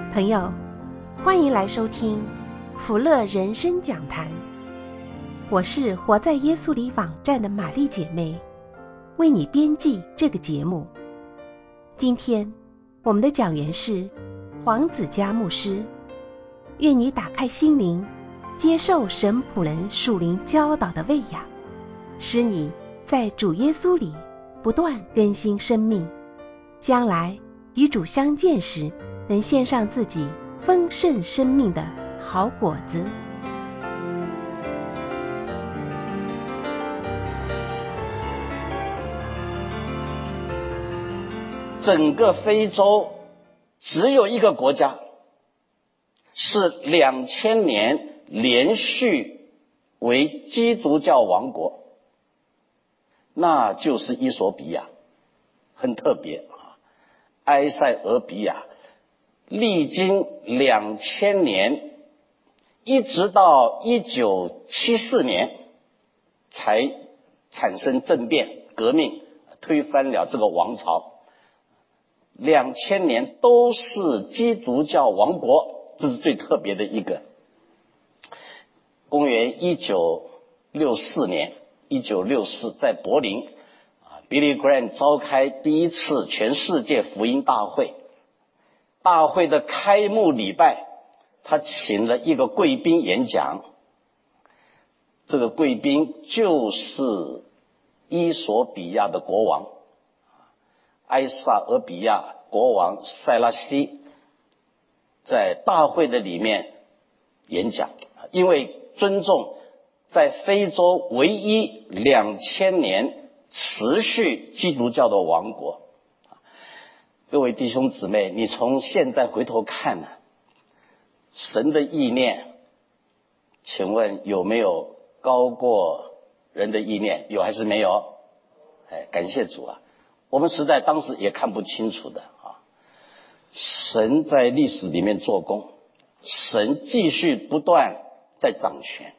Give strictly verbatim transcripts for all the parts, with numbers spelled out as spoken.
朋友，欢迎来收听福乐人生讲坛。我是活在耶稣里网站的玛丽姐妹，为你编辑这个节目。今天我们的讲员是黄子嘉牧师，愿你打开心灵，接受神仆人属灵教导的喂养，使你在主耶稣里不断更新生命，将来与主相见时，能献上自己丰盛生命的好果子。 整个非洲只有一个国家是两千年连续为基督教王国，那就是伊索比亚，很特别啊。埃塞俄比亚历经两千年，一直到一九七四年才产生政变革命，推翻了这个王朝。两千年都是基督教王国，这是最特别的一个。公元一九六四年，一九六四在柏林啊 ，Billy Graham 召开第一次全世界福音大会。大会的开幕礼拜，他请了一个贵宾演讲。这个贵宾就是伊索比亚的国王埃塞俄比亚国王塞拉西，在大会的里面演讲，因为尊重在非洲唯一两千年持续基督教的王国。各位弟兄姊妹，你从现在回头看呢、啊，神的意念，请问有没有高过人的意念？有还是没有？哎，感谢主啊！我们实在当时也看不清楚的啊。神在历史里面做工，神继续不断在掌权。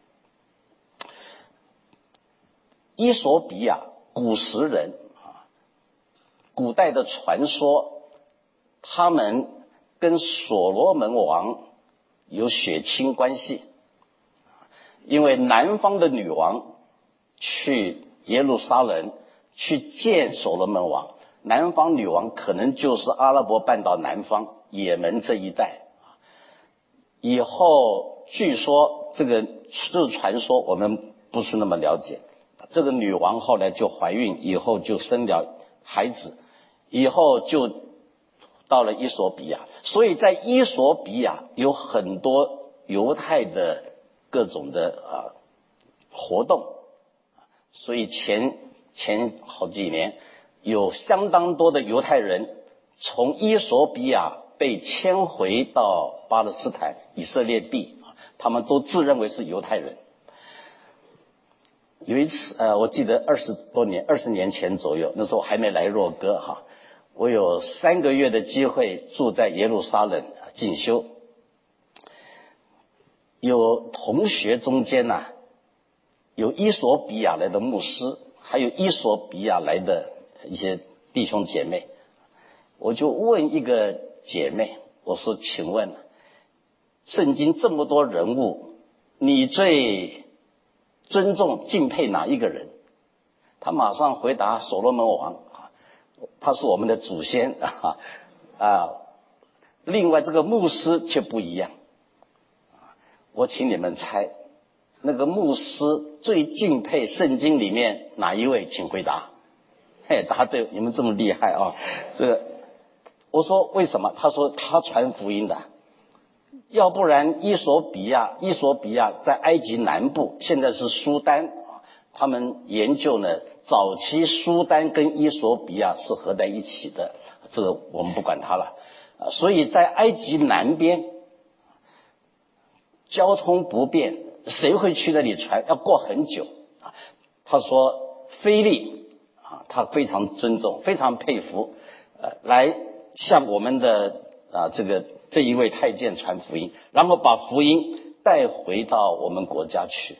伊索比亚古时人啊，古代的传说，他们跟所罗门王有血亲关系，因为南方的女王去耶路撒冷去见所罗门王，南方女王可能就是阿拉伯半岛南方也门这一带。以后据说这个这个传说我们不是那么了解，这个女王后来就怀孕，以后就生了孩子，以后就到了伊索比亚，所以在伊索比亚有很多犹太的各种的啊活动，所以前前好几年有相当多的犹太人从伊索比亚被迁回到巴勒斯坦以色列地，他们都自认为是犹太人。有一次呃，我记得二十多年二十年前左右，那时候我还没来若哥哈，我有三个月的机会住在耶路撒冷进修。有同学中间呢、啊，有伊索比亚来的牧师，还有伊索比亚来的一些弟兄姐妹。我就问一个姐妹，我说请问圣经这么多人物，你最尊重敬佩哪一个人？她马上回答所罗门王，他是我们的祖先啊啊！另外这个牧师却不一样，我请你们猜，那个牧师最敬佩圣经里面哪一位？请回答。嘿，答对，你们这么厉害啊！这个，我说为什么？他说他传福音的，要不然伊索比亚，伊索比亚在埃及南部，现在是苏丹。他们研究呢，早期苏丹跟伊索比亚是合在一起的，这个我们不管它了。所以在埃及南边，交通不便，谁会去那里传？要过很久。他说腓利啊，他非常尊重，非常佩服，呃，来向我们的啊这个这一位太监传福音，然后把福音带回到我们国家去。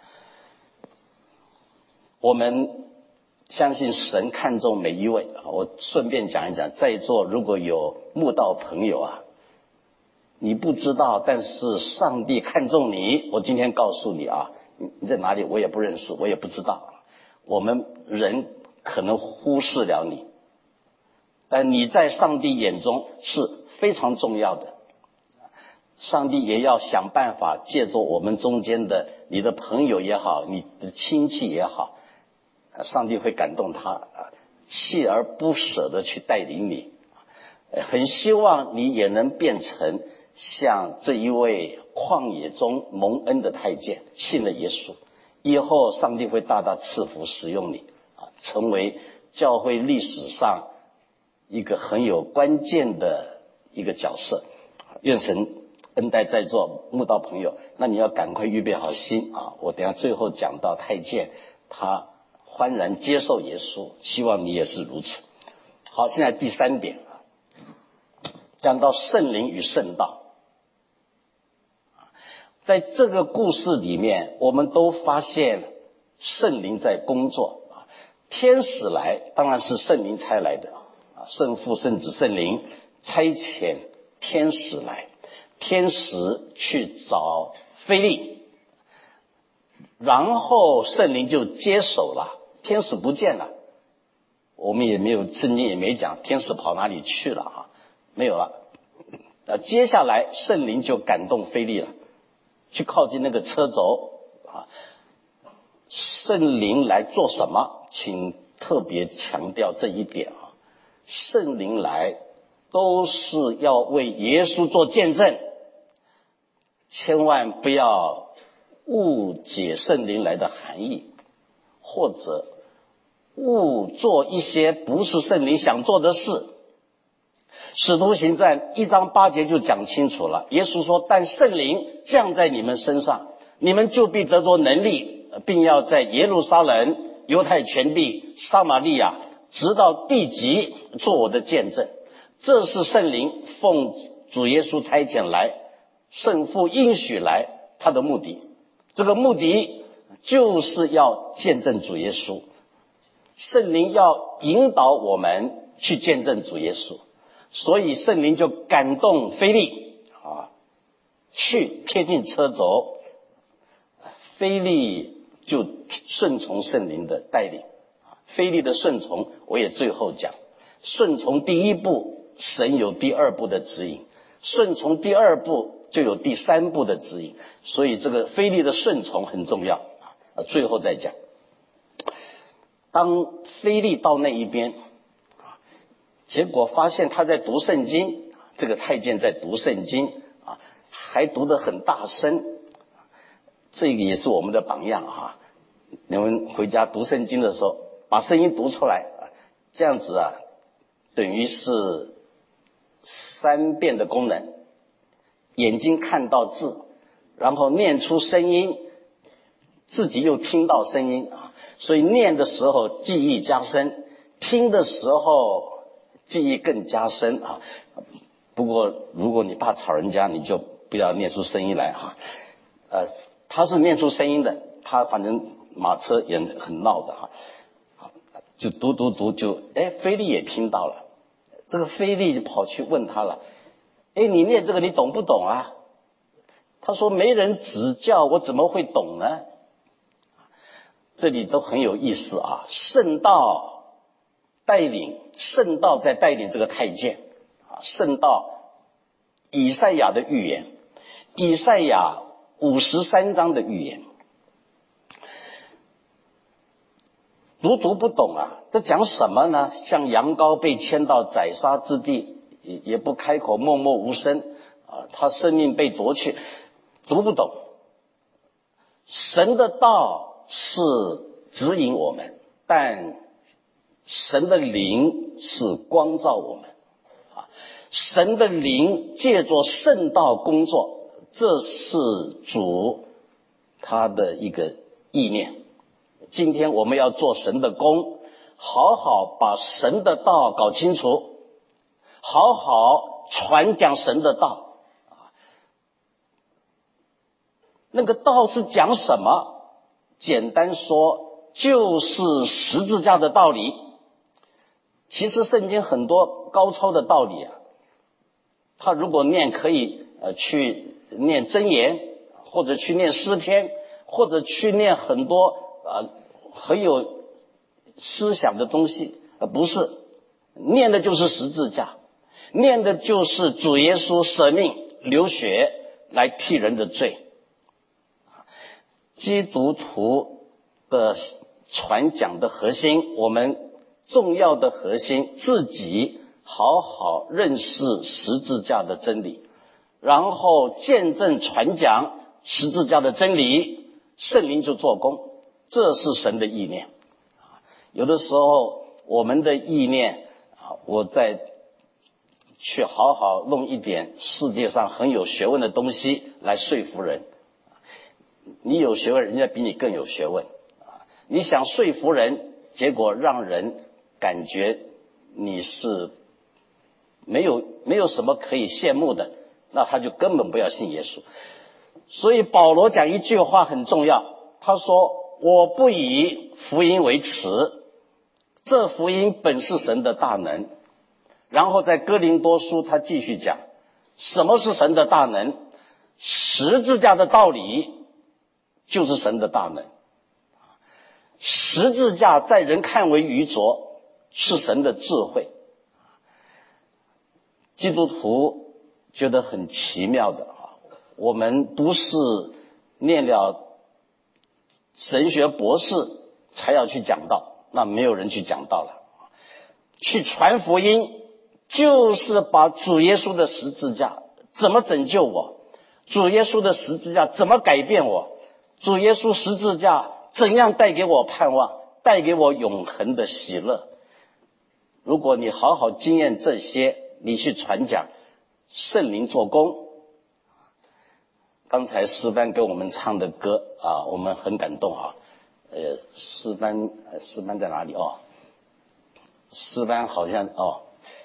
我们相信神看重每一位。我顺便讲一讲，在座如果有慕道朋友啊， 你不知道，但是上帝看重你。我今天告诉你啊，你你在哪里我也不认识，我也不知道。我们人可能忽视了你，但你在上帝眼中是非常重要的。上帝也要想办法借助我们中间的你的朋友也好，你的亲戚也好，上帝会感动他，锲而不舍的去带领你。很希望你也能变成像这一位旷野中蒙恩的太监，信了耶稣以后，上帝会大大赐福使用你，成为教会历史上一个很有关键的一个角色。愿神恩待在座慕道朋友，那你要赶快预备好心啊！我等一下最后讲到太监，他欢然接受耶稣，希望你也是如此。好，现在第三点啊，讲到圣灵与圣道。在这个故事里面，我们都发现圣灵在工作啊，天使来当然是圣灵差来的啊，圣父、圣子、圣灵差遣天使来。天使去找腓利，然后圣灵就接手了，天使不见了，我们也没有，圣经也没讲天使跑哪里去了啊，没有了。呃，接下来圣灵就感动腓利了，去靠近那个车轴啊。圣灵来做什么？请特别强调这一点啊，圣灵来都是要为耶稣做见证。千万不要误解圣灵来的含义，或者误做一些不是圣灵想做的事。使徒行传一章八节就讲清楚了，耶稣说，但圣灵降在你们身上，你们就必得着能力，并要在耶路撒冷、犹太全地、撒玛利亚直到地极做我的见证。这是圣灵奉主耶稣差遣来，圣父应许来他的目的，这个目的就是要见证主耶稣。圣灵要引导我们去见证主耶稣，所以圣灵就感动腓利啊，去贴近车轴，腓利就顺从圣灵的带领。腓利的顺从我也最后讲，顺从第一步，神有第二步的指引，顺从第二步就有第三步的指引，所以这个腓利的顺从很重要啊。最后再讲，当腓利到那一边，结果发现他在读圣经，这个太监在读圣经啊，还读得很大声，这个也是我们的榜样啊。你们回家读圣经的时候，把声音读出来，这样子啊，等于是三遍的功能。眼睛看到字，然后念出声音，自己又听到声音啊，所以念的时候记忆加深，听的时候记忆更加深啊。不过如果你怕吵人家，你就不要念出声音来哈。呃，他是念出声音的，他反正马车也很闹的哈，就读读读就，哎，腓利也听到了，这个腓利就跑去问他了。哎，你念这个你懂不懂啊？他说没人指教，我怎么会懂呢？这里都很有意思啊。圣道带领，圣道在带领这个太监啊。圣道以赛亚的预言，以赛亚五十三章的预言，读读不懂啊，这讲什么呢？像羊羔被牵到宰杀之地，也不开口，默默无声啊，他生命被夺去，读不懂。神的道是指引我们，但神的灵是光照我们啊。神的灵借着圣道工作，这是主他的一个意念。今天我们要做神的工，好好把神的道搞清楚，好好传讲神的道。那个道是讲什么？简单说，就是十字架的道理。其实圣经很多高超的道理啊，他如果念可以呃去念箴言，或者去念诗篇，或者去念很多呃很有思想的东西，呃不是，念的就是十字架，念的就是主耶稣舍命流血来替人的罪。基督徒的传讲的核心，我们重要的核心，自己好好认识十字架的真理，然后见证传讲十字架的真理，圣灵就做工，这是神的意念。有的时候我们的意念，我再去好好弄一点世界上很有学问的东西来说服人，你有学问，人家比你更有学问，你想说服人，结果让人感觉你是没有没有什么可以羡慕的，那他就根本不要信耶稣。所以保罗讲一句话很重要，他说我不以福音为耻，这福音本是神的大能。然后在哥林多书他继续讲，什么是神的大能？十字架的道理就是神的大能。十字架在人看为愚拙，是神的智慧。基督徒觉得很奇妙的，我们不是念了神学博士才要去讲道，那没有人去讲道了。去传福音就是把主耶稣的十字架怎么拯救我，主耶稣的十字架怎么改变我，主耶稣十字架怎样带给我盼望，带给我永恒的喜乐。如果你好好经验这些，你去传讲，圣灵做工。刚才诗班给我们唱的歌啊，我们很感动啊。呃，诗班诗班在哪里哦？诗班好像哦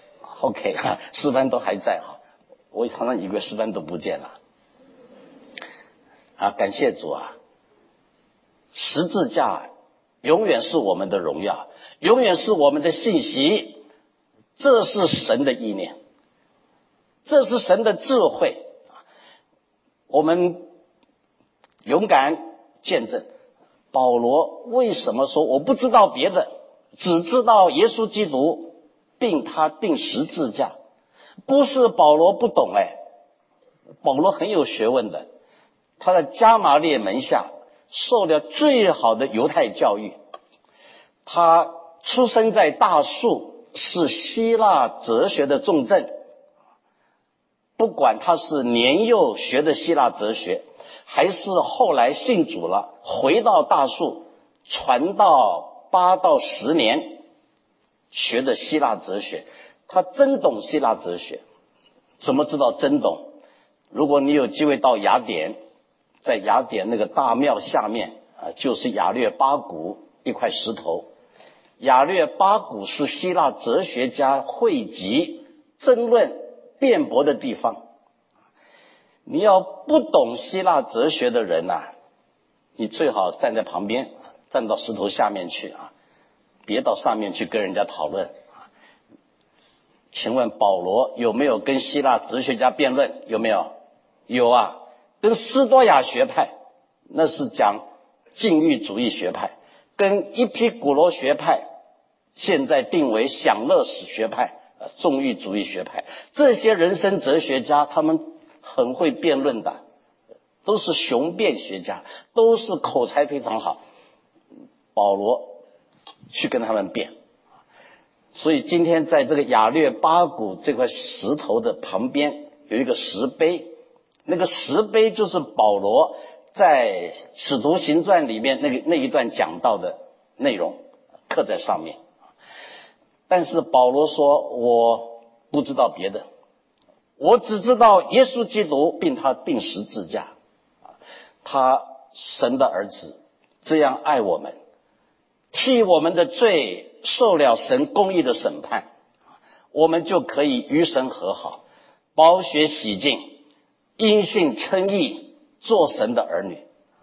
，OK， 诗班都还在啊，我好像以为诗班都不见了。啊，感谢主啊！十字架永远是我们的荣耀，永远是我们的信息，这是神的意念，这是神的智慧。我们勇敢见证。保罗为什么说我不知道别的，只知道耶稣基督并他钉十字架？不是保罗不懂，哎，保罗很有学问的，他在加马列门下受了最好的犹太教育，他出生在大树，是希腊哲学的重镇。不管他是年幼学的希腊哲学，还是后来信主了回到大树传道八到十年学的希腊哲学，他真懂希腊哲学。怎么知道真懂？如果你有机会到雅典，在雅典那个大庙下面啊，就是亚略巴谷一块石头。亚略巴谷是希腊哲学家汇集争论辩驳的地方。你要不懂希腊哲学的人啊，你最好站在旁边，站到石头下面去啊，别到上面去跟人家讨论。请问保罗有没有跟希腊哲学家辩论？有没有？有啊，跟斯多亚学派，那是讲禁欲主义学派，跟伊皮古罗学派，现在定为享乐史学派，纵欲主义学派，这些人生哲学家他们很会辩论的，都是雄辩学家，都是口才非常好。保罗去跟他们辩，所以今天在这个亚略巴谷这块石头的旁边有一个石碑，那个石碑就是保罗在使徒行传里面那个那一段讲到的内容刻在上面。但是保罗说我不知道别的，我只知道耶稣基督并他钉十字架，他神的儿子这样爱我们，替我们的罪受了神公义的审判，我们就可以与神和好，宝血洗净，因信称义，做神的儿女。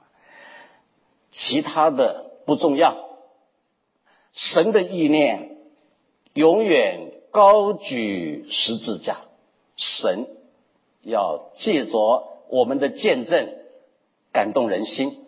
其他的不重要，神的意念永远高举十字架。神要借着我们的见证感动人心。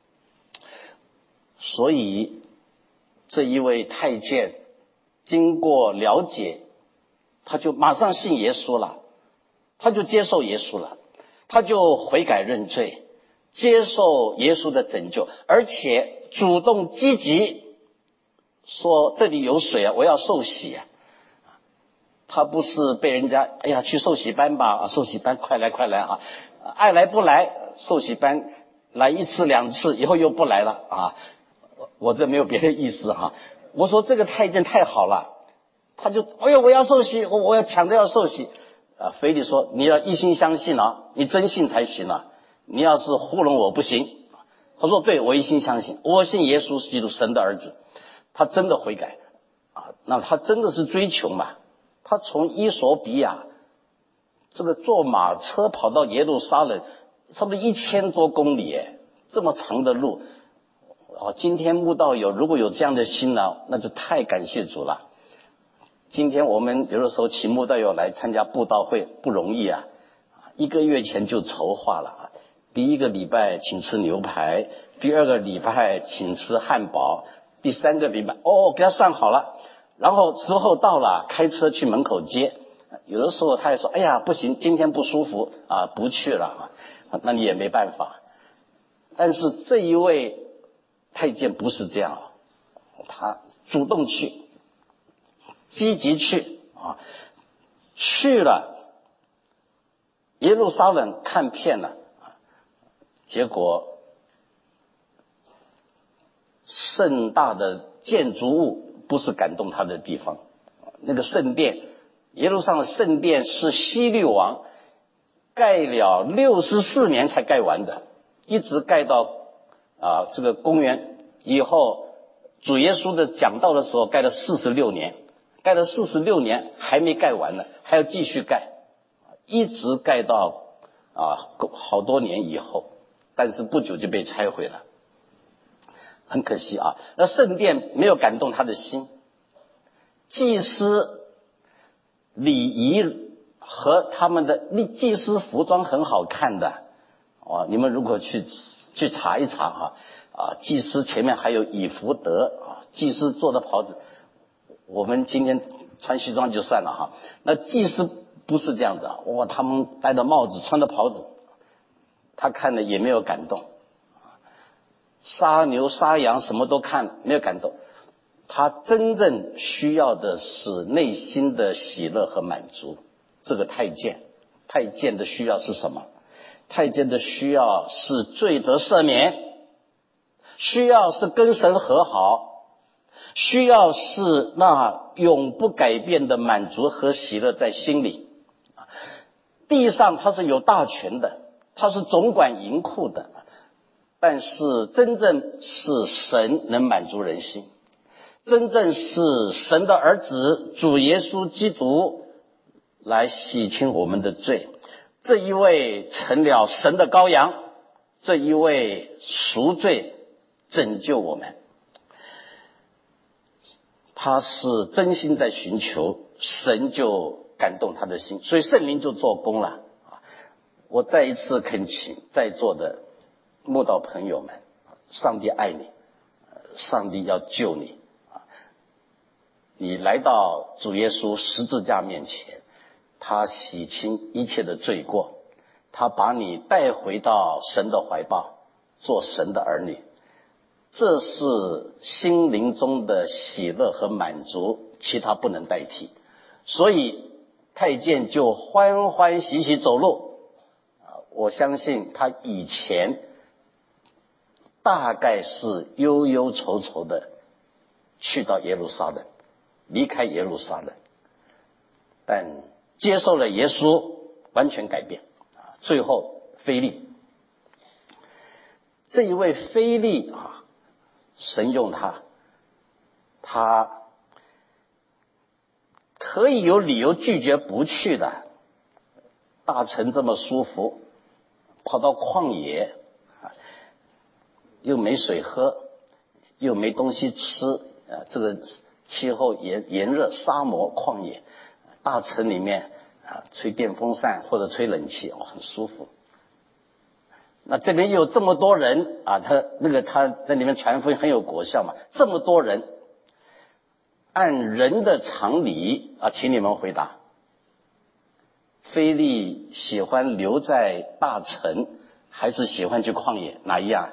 所以这一位太监经过了解，他就马上信耶稣了，他就接受耶稣了，他就悔改认罪，接受耶稣的拯救，而且主动积极说这里有水啊，我要受洗啊。他不是被人家哎呀去受洗班吧，啊受洗班快来快来啊，爱来不来，受洗班来一次两次以后又不来了啊。我这没有别的意思哈，我说这个太监太好了，他就哎呦我要受洗，我我要抢着要受洗啊。腓利说你要一心相信啊，你真信才行啊，你要是糊弄我不行。他说对，我一心相信，我信耶稣是基督神的儿子。他真的悔改啊，那他真的是追求嘛，他从伊索比亚这个坐马车跑到耶路撒冷，差不多一千多公里诶，这么长的路。哦，今天慕道友如果有这样的心呢，那就太感谢主了。今天我们有的时候请慕道友来参加布道会不容易啊，一个月前就筹划了啊。第一个礼拜请吃牛排，第二个礼拜请吃汉堡，第三个礼拜哦给他算好了，然后时候到了开车去门口接。有的时候他也说哎呀不行，今天不舒服啊不去了啊，那你也没办法。但是这一位太监不是这样，他主动去，积极去啊，去了耶路撒冷看遍了，结果盛大的建筑物不是感动他的地方。那个圣殿，耶路撒冷圣殿是希律王盖了六十四年才盖完的，一直盖到啊这个公元以后，主耶稣的讲道的时候盖了四十六年，盖了四十六年还没盖完呢，还要继续盖，一直盖到啊好多年以后，但是不久就被拆毁了，很可惜啊。那圣殿没有感动他的心，祭司礼仪和他们的祭司服装很好看的哦，你们如果去去查一查哈啊，祭司前面还有以弗得啊，祭司做的袍子，我们今天穿西装就算了哈，那祭司不是这样的，哇，他们戴的帽子穿的袍子，他看了也没有感动，杀牛杀羊什么都看没有感动，他真正需要的是内心的喜乐和满足。这个太监，太监的需要是什么？太监的需要是罪得赦免，需要是跟神和好，需要是那永不改变的满足和喜乐在心里。地上他是有大权的，他是总管银库的，但是真正是神能满足人心，真正是神的儿子主耶稣基督来洗清我们的罪，这一位成了神的羔羊，这一位赎罪拯救我们，他是真心在寻求，神就感动他的心，所以圣灵就做工了。我再一次恳请在座的慕道朋友们，上帝爱你，上帝要救你，你来到主耶稣十字架面前，他洗清一切的罪过，他把你带回到神的怀抱，做神的儿女，这是心灵中的喜乐和满足，其他不能代替。所以太监就欢欢喜喜走路，我相信他以前大概是忧忧愁愁的去到耶路撒冷，离开耶路撒冷，但接受了耶稣，完全改变。最后腓利，这一位腓利啊，神用他，他可以有理由拒绝不去的。大城这么舒服，跑到旷野，又没水喝，又没东西吃，啊，这个气候炎炎热，沙漠旷野，大城里面啊，吹电风扇或者吹冷气，哦，很舒服。那这边又有这么多人啊，他那个他在里面传福音很有果效嘛，这么多人，按人的常理啊，请你们回答，腓力喜欢留在大城还是喜欢去旷野，哪一样？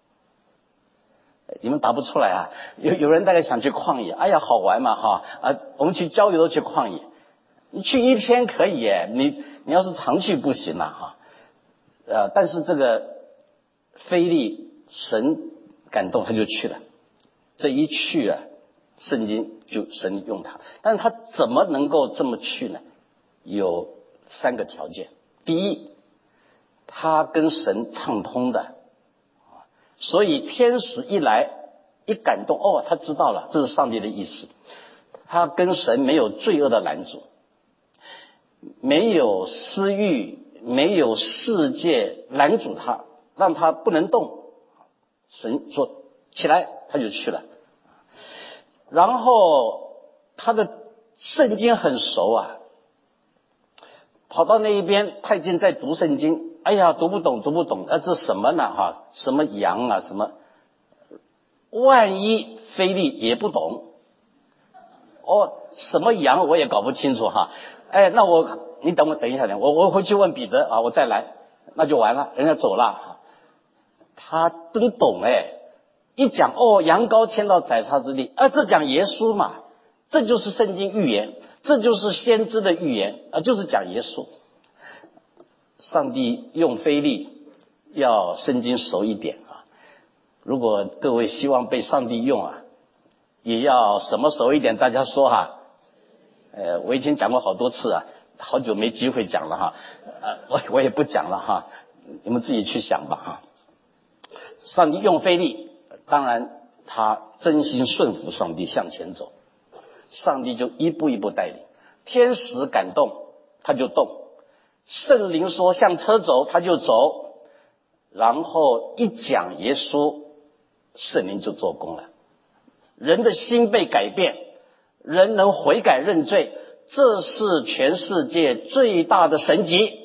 你们答不出来啊？有有人大概想去旷野，哎呀好玩嘛哈啊，我们去郊游都去旷野，你去一天可以耶，你你要是常去不行啊哈。呃，但是这个腓力神感动他就去了，这一去啊，圣经就神用他，但是他怎么能够这么去呢？有三个条件。第一，他跟神畅通的，所以天使一来一感动，哦，他知道了，这是上帝的意思。他跟神没有罪恶的拦阻，没有私欲，没有世界拦阻他，让他不能动。神说起来，他就去了。然后他的圣经很熟啊，跑到那一边，他已经在读圣经。哎呀，读不懂，读不懂，啊，这什么呢？哈，什么羊啊，什么？万一腓力也不懂，哦，什么羊我也搞不清楚哈。哎，那我你等我等一下，等我我回去问彼得啊，我再来，那就完了，人家走了。他真懂哎，一讲哦，羊羔迁到宰杀之地，啊，这讲耶稣嘛，这就是圣经预言，这就是先知的预言啊，就是讲耶稣。上帝用腓力要圣经熟一点啊，如果各位希望被上帝用啊，也要什么熟一点？大家说哈，呃，我以前讲过好多次啊，好久没机会讲了哈，呃，我我也不讲了哈，你们自己去想吧哈。上帝用腓力，当然他真心顺服上帝向前走，上帝就一步一步带领，天使感动他就动。圣灵说向车走，他就走，然后一讲耶稣，圣灵就做工了，人的心被改变，人能悔改认罪，这是全世界最大的神迹。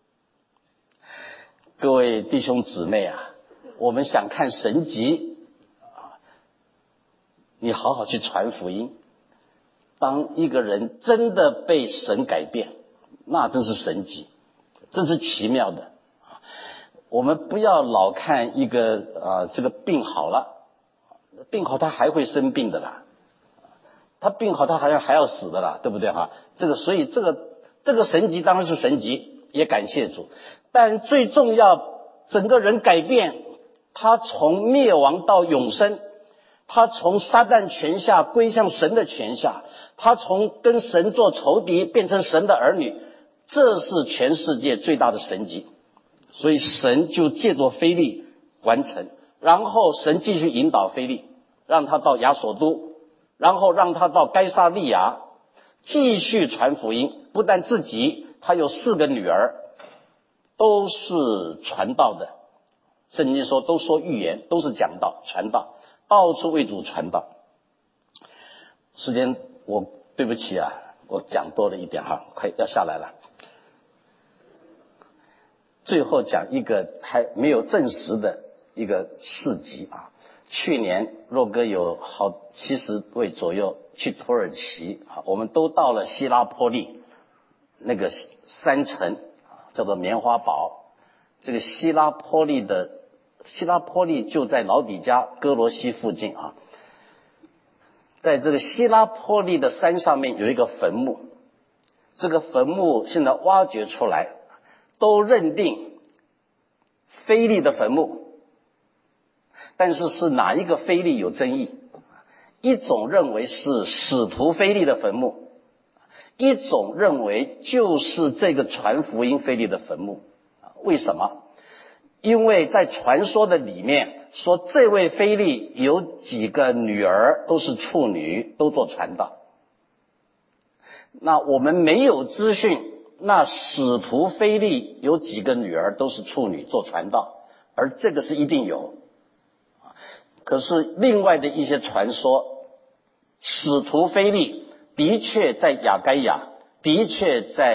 各位弟兄姊妹啊，我们想看神迹啊，你好好去传福音。当一个人真的被神改变，那真是神迹，这是奇妙的。我们不要老看一个啊，这个病好了，病好他还会生病的啦，他病好他好像还要死的啦，对不对哈？这个所以这个这个神迹当然是神迹，也感谢主。但最重要，整个人改变，他从灭亡到永生，他从撒旦权下归向神的权下，他从跟神做仇敌变成神的儿女，这是全世界最大的神迹。所以神就借着腓力完成，然后神继续引导腓力，让他到亚索都，然后让他到该撒利亚继续传福音。不但自己，他有四个女儿都是传道的，圣经说都说预言，都是讲道传道，到处为主传道。时间我对不起啊，我讲多了一点哈，快要下来了。最后讲一个还没有证实的一个事迹啊，去年若哥有好七十位左右去土耳其啊，我们都到了希拉波利那个山城叫做棉花堡。这个希拉波利的希拉波利就在老底加哥罗西附近啊，在这个希拉波利的山上面有一个坟墓，这个坟墓现在挖掘出来，都认定腓力的坟墓，但是是哪一个腓力有争议？一种认为是使徒腓力的坟墓，一种认为就是这个传福音腓力的坟墓。为什么？因为在传说的里面说，这位腓力有几个女儿都是处女，都做传道。那我们没有资讯，那使徒腓力有几个女儿都是处女做传道，而这个是一定有。可是另外的一些传说，使徒腓力的确在亚该亚，的确在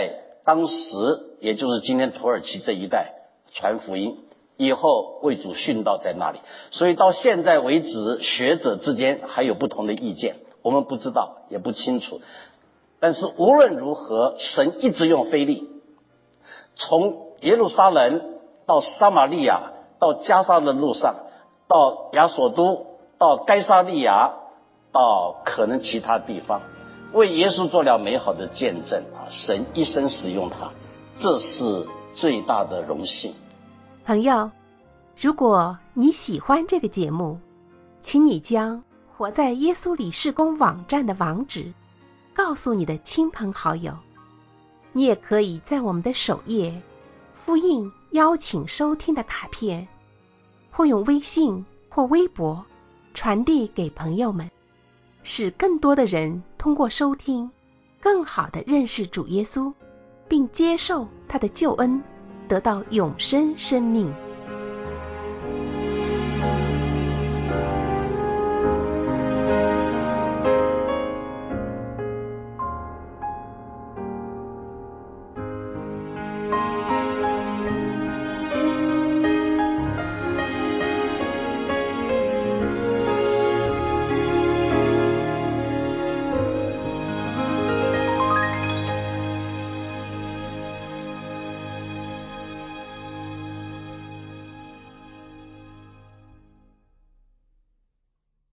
当时也就是今天土耳其这一带传福音，以后为主殉道在那里。所以到现在为止，学者之间还有不同的意见，我们不知道也不清楚。但是无论如何，神一直用腓利，从耶路撒冷到撒玛利亚，到加沙的路上，到亚索都，到该撒利亚，到可能其他地方，为耶稣做了美好的见证啊！神一生使用他，这是最大的荣幸。 朋友，如果你喜欢这个节目，请你将活在耶稣里事工网站的网址告诉你的亲朋好友。你也可以在我们的首页复印邀请收听的卡片，或用微信或微博传递给朋友们，使更多的人通过收听更好地认识主耶稣，并接受他的救恩，得到永生生命。